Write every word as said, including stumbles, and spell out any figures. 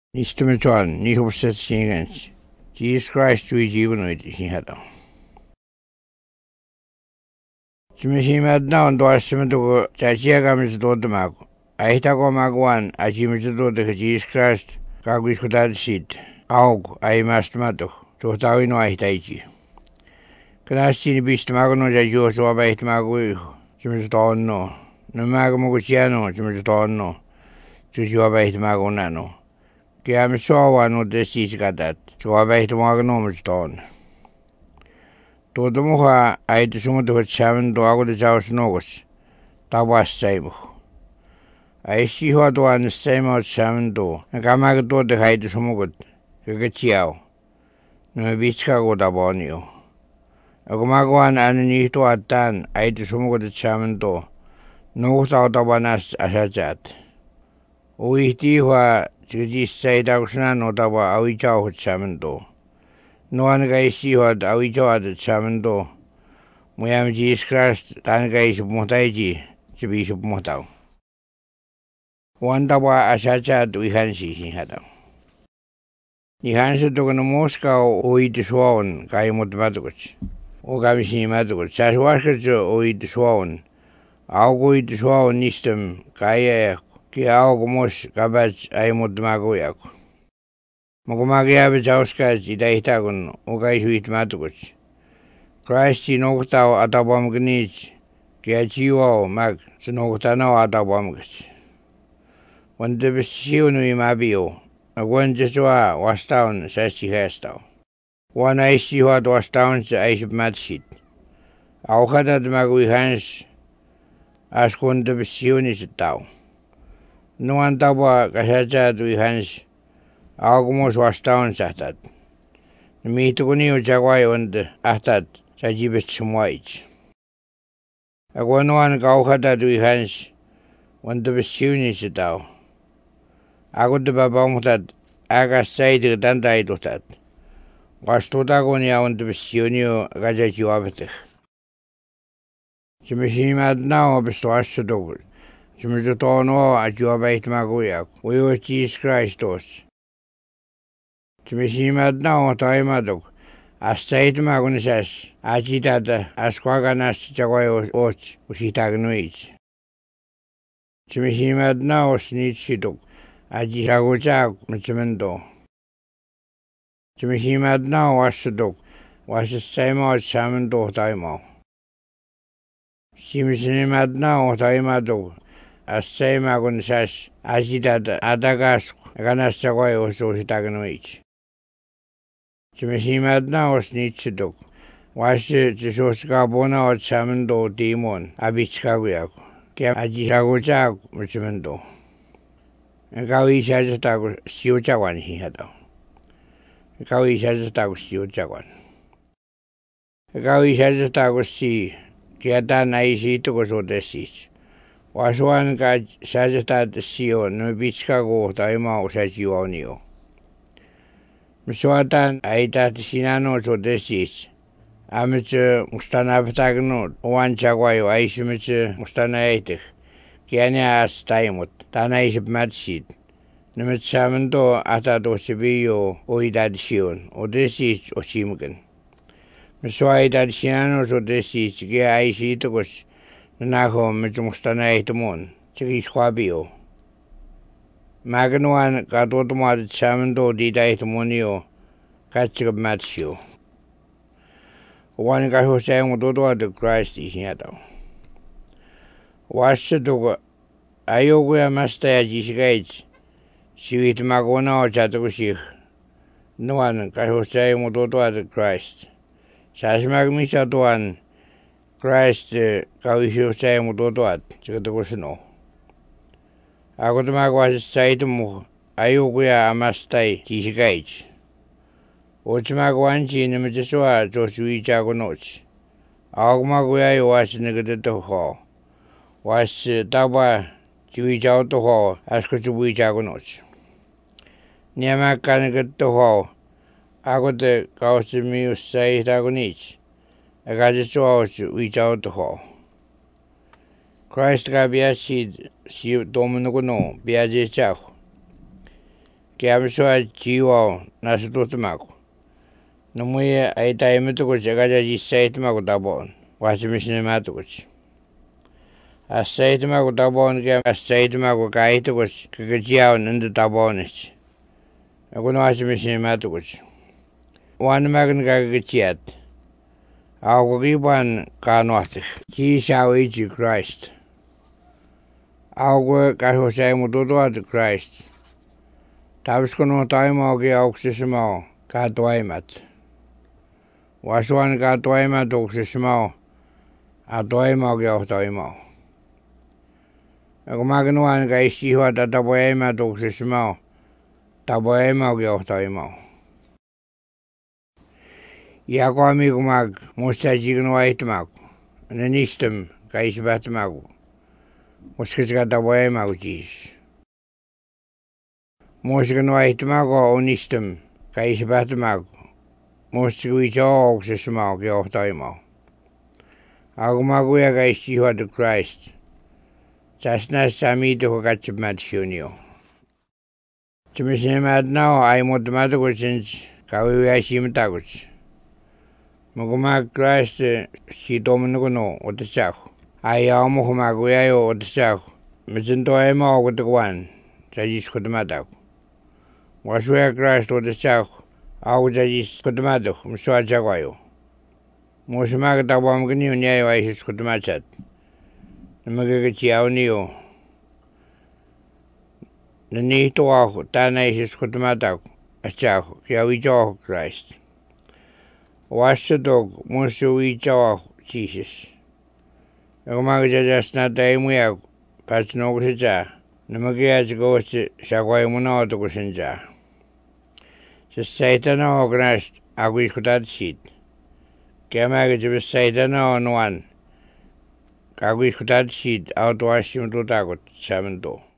Nistumetuan, ni hopset singens. Jesus Christ we jivunoid sinhada. Chimishimad na on doasimetugo chachiagamis dodamago. Aitago magwan achimitu de Jesus Christ kagwis kudad sit. Aug ay mastmato. Tohtawino aitaichi. Kanasti bistamago no jajo so abaitmago. Chimitu no magamugo chiano chimitu Tuju abaitmago nano. Kaya mi sowa no desis gadat. So abait mga nomus ton. Todo mo ha ay sumunod ko saman do ako de jaos nogos. Tawas saimo. Ay si ho do an saimo saman do. Nakamag do de hay sumugod. Kagachiao. No bichka ko da bonio. Ako magawa na ano nito atan ay sumugod saman do. No sa tawanas asajat. Uiti ho Jis say dagsna no dawa awijaw hot samendo. No an gay si hot awijaw at samendo. Muyam Jesus Christ tan gay submotaiji, sibi submotaw. Wan dawa asacha du ihansi si hataw. Ihansi to no Moscow o itiswaon kay motmatukoch. O kami si matukoch. Saswaskat o itiswaon. Augo itiswaon nistem kaya Ki ako mos kabach ay mudmago yako. Magumagayabe jauskaj idahitagon ukay huit matukoch. Christ sinokutaw atabam ganich. Kaya chiwaw mag sinokutanaw atabam gach. Wanda bisisiyo no imabiyo. Agwan jaswa wastawn sa sihestaw. Wana isiwat wastawn sa aisip matsit. Ako katad magwihans as kunda bisisiyo ni sitaw. Nuan tawa kasaja tu ihans aku mos wastawan sahtat. Nemitu kuni ujawai und ahtat sajibet semuaij. Aku nuan kau kata tu ihans untuk bersiuni setau. Aku tu bapa mutat agas saya tu tanda itu tat. Wastuta kuni ya untuk bersiuni kaja jiwabetih. Semisimat nau bestuas sedogul. Chimitu tono ajua bait maguyak. Uyo Jesus Christos. Chimisimat na o tayo madog. Astait magunisas. Ajitata askwaganas chagway och usitagnuich. Chimisimat na o snitsidog. Ajisaguchag machimendo. Chimisimat na o asadog. Wasasaymo at samendo tayo mo. Chimisimat na o tayo madog. Asay magunisas ajidat adagas ganas chagway oso hitagnuich. Chimisimat na os nitsidok. Wasi jisos kabona o chamendo timon abichkaguyak. Kaya ajisaguchag machimendo. Ikaw isa tago siyo chagwan hihataw. Ikaw isa tago siyo chagwan. Ikaw isa tago si kaya tanay si ito ko so desis. Wasuan ka sajata siyo no bichka go tayo mo sa jiwaw niyo. Misuatan ay tati sinano so desis. Amitse mustanapatagno uwan chagwayo ay simitse mustanaitik. Kaya niya as taimot tanay isip matsid. Namitsamento atato sibiyo o idad siyon o desis o simugan. Misuay tati sinano so desis kaya ay situkos. Nako medyo mustanay itumon. Sige iskwabiyo. Maganuan katotumad samendo dita itumonio. Katsikab matsyo. Wan kahusay mo tutuwa de Christ isinataw. Wasya tuko. Ayoko ya mastaya jisigayt. Siwit magona o chatukusik. Nuan kahusay mo tutuwa de Christ. Sasmagmisa tuwan. Christ kawisyo saya mo tutuat sa katakusin o. Ako tumagawa sa ito mo ayoko ya amastay tisigayt. O tumagawa nsi na mataswa so suwi chako noch. Ako kumagawa yung was nagatito ko. Was taba suwi chako to ko as ko suwi chako noch. Niyamak ka nagatito ko. Ako te kausimiyo sa itako nich. Agajachwa we out to ho. Christ ka biasid si domuno no biaje chao. kiamsua jiwa nasututmaku. Numuya aita imitukuch agaja jisaitmaku tabon. Wasimisne matukuch. Asaitmaku tabon kia asaitmaku kaitukuch kakajiao nanda tabonich. Ako na wasimisne matukuch. Wanamagan kakajiat. Ako kipan kanuatik. Jisao iji Christ. Ako kasosay mo tutuat Christ. Tapos ko nung tayo mo kaya oksisimo katuaymat. Wasuan katuaymat oksisimo atuay mo kaya oktoy mo. Ako maganuan ka isiwa tatapoyaymat oksisimo tapoyay mo kaya oktoy mo. Iako ami kumag musta jignuwa itmaku. Nanistem ka isibatmaku. Muskis ka tapoyay mo jis. Musta nuwa itmaku unistem ka isibatmaku. Musta kuicho oksisimo kaya oktoy mo. Ako maguya ka isiwa to Christ. Tasnas samito ko kachimat siunyo. Tumisinimat nao ay motamatakuchins kawiwi simatakuch. Magumag Christ si dominukuno otasaku. Ayaw mo kumaguyayo otasaku. Masinto ay mo ako kutukwan sa jis kutamataku. Wasuya Christ otasaku. Ako sa jis kutamataku. Masuatsaku Musumakatawa magniyo niyayo ay sis kutamatsat. Namagagachiyaw niyo. Nanito ako, tanay sis kutamataku. Asyaku, kaya wicho ako Christ. Wasadog, musu wicho ako, Jesus. Ako magajajas na tayo mo ako, pasno ko sa dya. Namagayas ko sa kwayo mo na ako ko sa dya. Sa saitan ako Christ, ako iskutatit. Kaya magajabas saitan ako nuwan. Ako iskutatit, ako tuwasim tutakot sa mento.